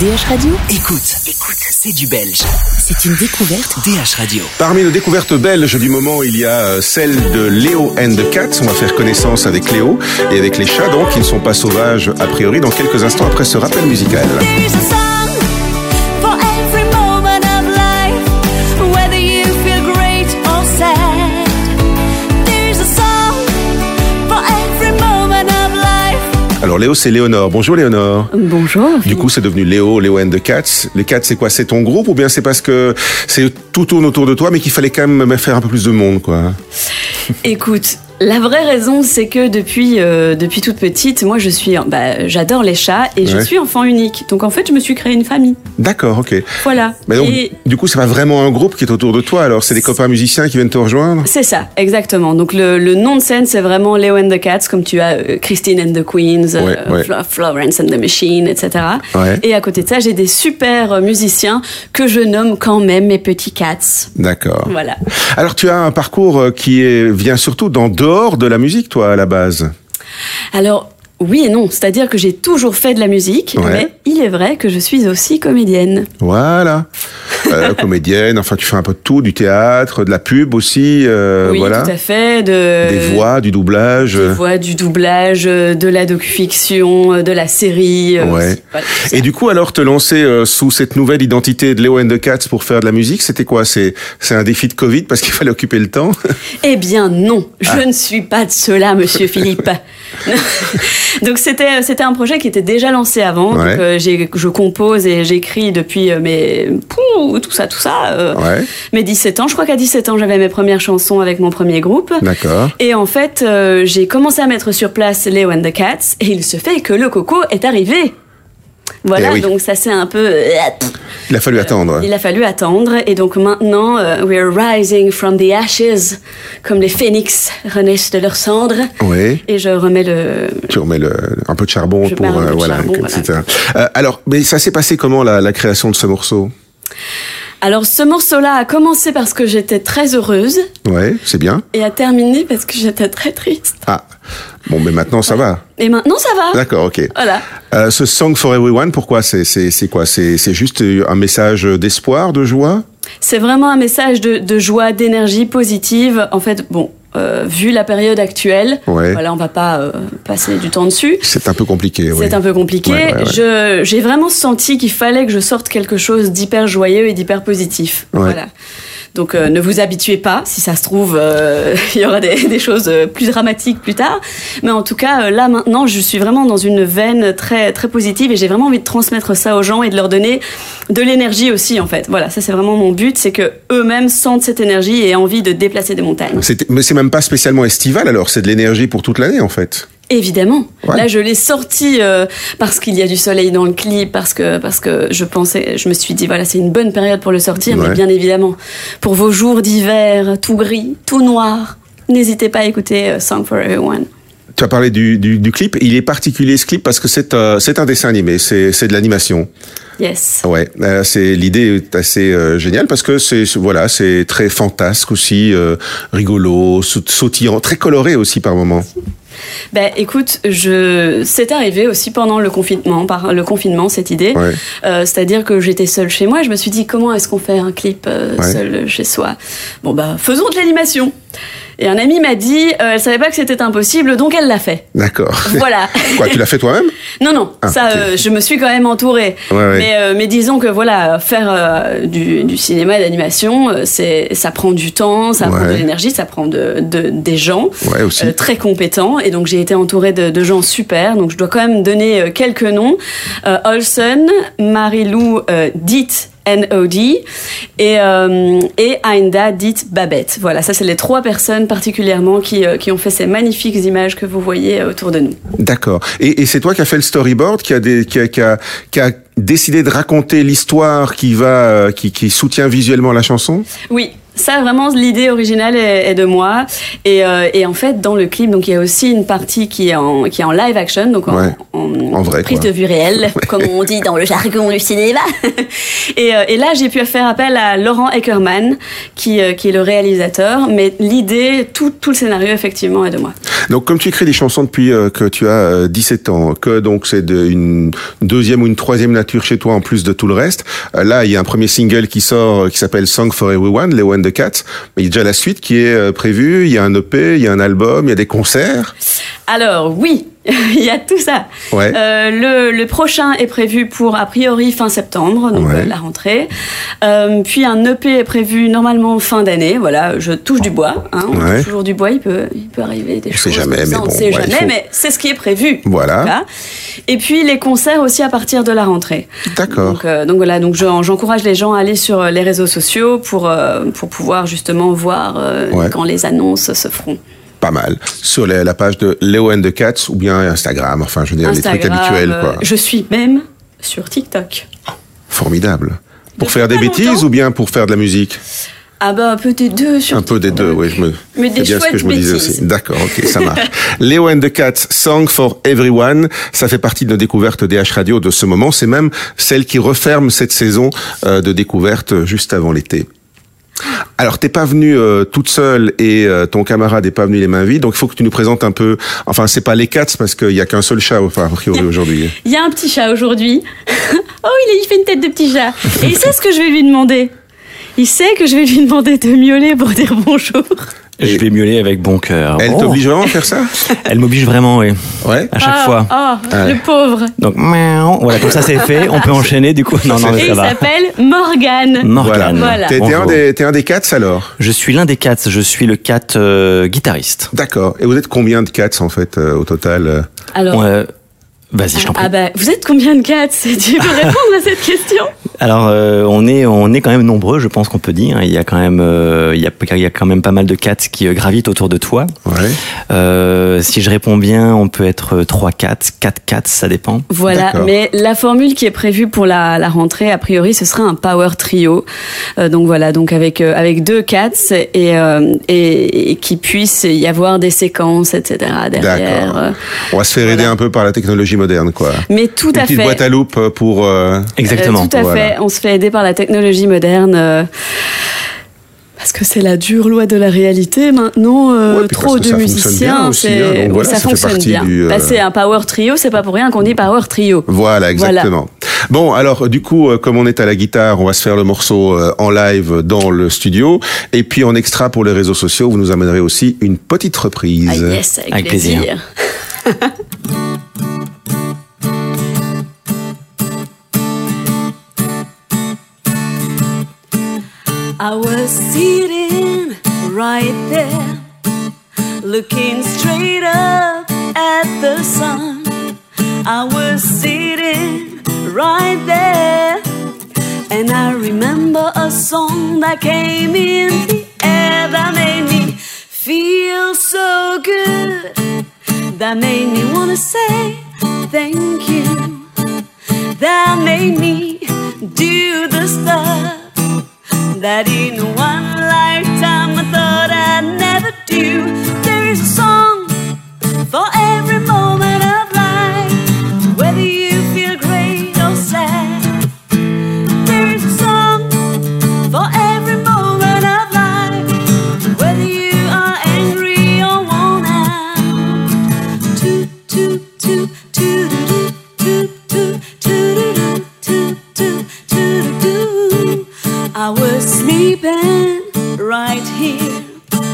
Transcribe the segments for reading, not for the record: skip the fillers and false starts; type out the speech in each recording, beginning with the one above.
DH Radio. Écoute, c'est du belge. C'est une découverte DH Radio. Parmi nos découvertes belges du moment, il y a celle de Léo and the Cats. On va faire connaissance avec Léo et avec les chats, donc, qui ne sont pas sauvages a priori, dans quelques instants après ce rappel musical. Alors Léo, c'est Léonore. Bonjour Léonore. Bonjour. Du coup, c'est devenu Léo and the Cats. Les Cats, c'est quoi? C'est ton groupe ou bien c'est parce que tout tourne autour de toi, mais qu'il fallait quand même faire un peu plus de monde, quoi? Écoute, la vraie raison, c'est que depuis toute petite, moi, j'adore les chats et je suis enfant unique. Donc en fait, je me suis créé une famille. D'accord, ok. Voilà. Mais donc, du coup, c'est pas vraiment un groupe qui est autour de toi. Alors, c'est des copains musiciens qui viennent te rejoindre? C'est ça, exactement. Donc le nom de scène, c'est vraiment Léo and the Cats, comme tu as Christine and the Queens, Florence and the Machine, etc. Ouais. Et à côté de ça, j'ai des super musiciens que je nomme quand même mes petits cats. D'accord. Voilà. Alors, tu as un parcours qui vient surtout dehors de la musique, toi, à la base. Alors, oui et non. C'est-à-dire que j'ai toujours fait de la musique, mais il est vrai que je suis aussi comédienne. Voilà. Comédienne, enfin, tu fais un peu de tout, du théâtre, de la pub aussi. Oui, voilà. Tout à fait. Des voix, du doublage. Des voix, du doublage, de la docu-fiction, de la série. Ouais. Voilà, et du coup, alors, te lancer sous cette nouvelle identité de Léo and the Cats pour faire de la musique, c'était quoi? C'est un défi de Covid parce qu'il fallait occuper le temps? Eh bien non, je ne suis pas de cela, monsieur Philippe. Donc c'était un projet qui était déjà lancé avant. Ouais. Donc je compose et j'écris depuis tout ça. Mes 17 ans. Je crois qu'à 17 ans, j'avais mes premières chansons avec mon premier groupe. D'accord. Et en fait, j'ai commencé à mettre sur place Léo and the Cats et il se fait que le coco est arrivé. Voilà, donc ça c'est un peu... Il a fallu attendre. Il a fallu attendre. Et donc maintenant, we're rising from the ashes, comme les phénix renaissent de leurs cendres. Oui. Et je remets le... Tu remets un peu de charbon pour... charbon, etc. Alors, mais ça s'est passé comment, la création de ce morceau? Alors, ce morceau-là a commencé parce que j'étais très heureuse. Ouais, c'est bien. Et a terminé parce que j'étais très triste. Ah, bon, mais maintenant ça va. Et maintenant ça va. D'accord, ok. Voilà. Ce Song for Everyone, pourquoi? C'est quoi? C'est juste un message d'espoir, de joie? C'est vraiment un message de joie, d'énergie positive. En fait, vu la période actuelle, voilà, on va pas passer du temps dessus. C'est un peu compliqué, oui. C'est un peu compliqué. J'ai vraiment senti qu'il fallait que je sorte quelque chose d'hyper joyeux et d'hyper positif. Voilà. Donc ne vous habituez pas, si ça se trouve, il y aura des choses plus dramatiques plus tard. Mais en tout cas, là maintenant, je suis vraiment dans une veine très, très positive et j'ai vraiment envie de transmettre ça aux gens et de leur donner de l'énergie aussi, en fait. Voilà, ça c'est vraiment mon but, c'est que eux-mêmes sentent cette énergie et aient envie de déplacer des montagnes. Mais c'est même pas spécialement estival, alors c'est de l'énergie pour toute l'année, en fait. Évidemment. Ouais. Là, je l'ai sorti parce qu'il y a du soleil dans le clip, parce que je me suis dit, voilà, c'est une bonne période pour le sortir, mais bien évidemment, pour vos jours d'hiver, tout gris, tout noir, n'hésitez pas à écouter Song for Everyone. Tu as parlé du clip. Il est particulier, ce clip, parce que c'est un dessin animé, c'est de l'animation. Yes. Ouais, l'idée est assez géniale parce que c'est très fantasque aussi, rigolo, sautillant, très coloré aussi par moments. Écoute, c'est arrivé aussi pendant le confinement, cette idée. Ouais. C'est-à-dire que j'étais seule chez moi et je me suis dit, comment est-ce qu'on fait un clip seul chez soi? Faisons de l'animation. Et un ami m'a dit, elle savait pas que c'était impossible, donc elle l'a fait. D'accord. Voilà. Quoi, tu l'as fait toi-même? Non, je me suis quand même entourée. Mais disons que voilà, faire du cinéma et d'animation, ça prend du temps, ça prend de l'énergie, ça prend des gens très compétents. Et donc j'ai été entourée de gens super. Donc je dois quand même donner quelques noms. Olsen, Marilou, Dite, N.O.D. et Ainda dite Babette. Voilà, ça c'est les 3 personnes particulièrement qui ont fait ces magnifiques images que vous voyez autour de nous. D'accord. Et c'est toi qui as fait le storyboard, qui a décidé de raconter l'histoire qui soutient visuellement la chanson? Oui. Ça, vraiment, l'idée originale est de moi. Et en fait, dans le clip, donc il y a aussi une partie qui est en live action, donc en vrai, prise de vue réelle, comme on dit dans le jargon du cinéma. Et là, j'ai pu faire appel à Laurent Eckermann, qui est le réalisateur. Mais l'idée, tout le scénario, effectivement, est de moi. Donc, comme tu écris des chansons depuis que tu as 17 ans, que donc c'est une deuxième ou une troisième nature chez toi en plus de tout le reste, là, il y a un premier single qui sort, qui s'appelle Song for Everyone, Leo and the Cats, mais il y a déjà la suite qui est prévue, il y a un EP, il y a un album, il y a des concerts. Alors oui, il y a tout ça. Ouais. Le prochain est prévu pour a priori fin septembre, donc la rentrée. Puis un EP est prévu normalement fin d'année. Voilà, je touche du bois. Hein, on touche toujours du bois. Il peut arriver des choses. On ne sait jamais, mais c'est ce qui est prévu. Voilà. Et puis les concerts aussi à partir de la rentrée. D'accord. Donc voilà, donc j'encourage les gens à aller sur les réseaux sociaux pour pouvoir justement voir quand les annonces se feront. Pas mal. Sur la page de Leo and the Cats ou bien Instagram, enfin, je veux dire, Instagram, les trucs habituels, quoi. Je suis même sur TikTok. Formidable. Pour faire des bêtises ou bien pour faire de la musique? Ah bah un peu des deux sur un peu des deux, oui. Mais des bien chouettes ce que je me disais bêtises. aussi. D'accord, ok, ça marche. Leo and the Cats, Song for Everyone, ça fait partie de nos découvertes DH Radio de ce moment. C'est même celle qui referme cette saison de découvertes juste avant l'été. Alors, t'es pas venue toute seule et ton camarade est pas venu les mains vides, donc il faut que tu nous présentes un peu. Enfin, c'est pas les Cats parce qu'il y a qu'un seul chat, enfin, a priori aujourd'hui. Il y a un petit chat aujourd'hui. Oh, il fait une tête de petit chat. Et il sait ce que je vais lui demander. Il sait que je vais lui demander de miauler pour dire bonjour. Je vais miauler avec bon cœur. Elle t'oblige vraiment à faire ça? Elle m'oblige vraiment, oui. Ouais. À chaque fois. Le pauvre. Donc, voilà, comme ça c'est fait. On peut enchaîner du coup. Non, mais et ça va. Il s'appelle Morgane. Morgane. Voilà. T'es un des Cats alors? Je suis l'un des Cats. Je suis le Cat guitariste. D'accord. Et vous êtes combien de Cats en fait au total? Alors. Vas-y, je t'en prie. Vous êtes combien de Cats? Tu peux répondre à cette question? Alors, on est quand même nombreux, je pense qu'on peut dire. Il y a quand même, il y a quand même pas mal de Cats qui gravitent autour de toi. Ouais. Si je réponds bien, on peut être 3 Cats, 4 Cats, ça dépend. Voilà. D'accord. Mais la formule qui est prévue pour la rentrée, a priori, ce sera un power trio. Donc voilà, donc avec 2 Cats et qui puisse y avoir des séquences, etc. derrière. D'accord. On va se faire aider un peu par la technologie moderne, quoi. Mais tout à fait. Une petite boîte à loupe pour... Exactement. Tout à fait. On se fait aider par la technologie moderne. Parce que c'est la dure loi de la réalité maintenant. Trop de musiciens, ça fonctionne bien. C'est un power trio, c'est pas pour rien qu'on dit power trio. Voilà, exactement. Voilà. Bon, alors du coup, comme on est à la guitare, on va se faire le morceau en live dans le studio. Et puis en extra pour les réseaux sociaux, vous nous amènerez aussi une petite reprise. Ah yes, avec plaisir. I was sitting right there, looking straight up at the sun. I was sitting right there, and I remember a song that came in the air that made me feel so good, that made me wanna say thank you, that made me do the stuff that in one lifetime I thought I'd never do. There is a song for every moment of life, whether you feel great or sad. There is a song for every moment of life, whether you are angry or worn out. Toot toot toot toot toot toot toot toot toot toot toot. I was sleeping right here,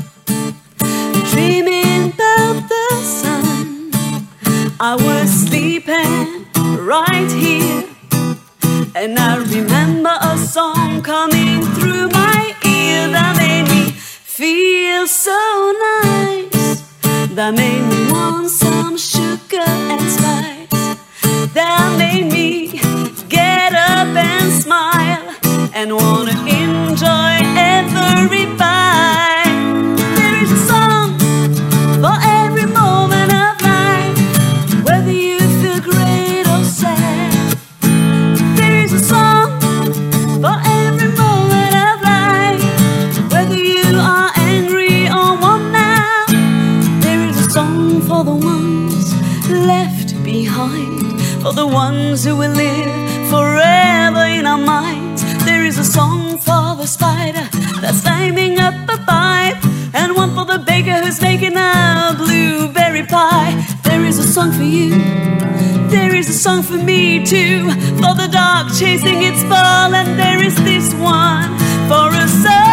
dreaming about the sun. I was sleeping right here, and I remember a song coming through my ear that made me feel so nice, that made me want some sugar and spice, that made me get up and smile and wanna enjoy every bite. There is a song for every moment of life, whether you feel great or sad. There is a song for every moment of life, whether the spider that's climbing up a pipe, and one for the baker who's making a blueberry pie. There is a song for you, there is a song for me too, for the dog chasing its ball, and there is this one for us all.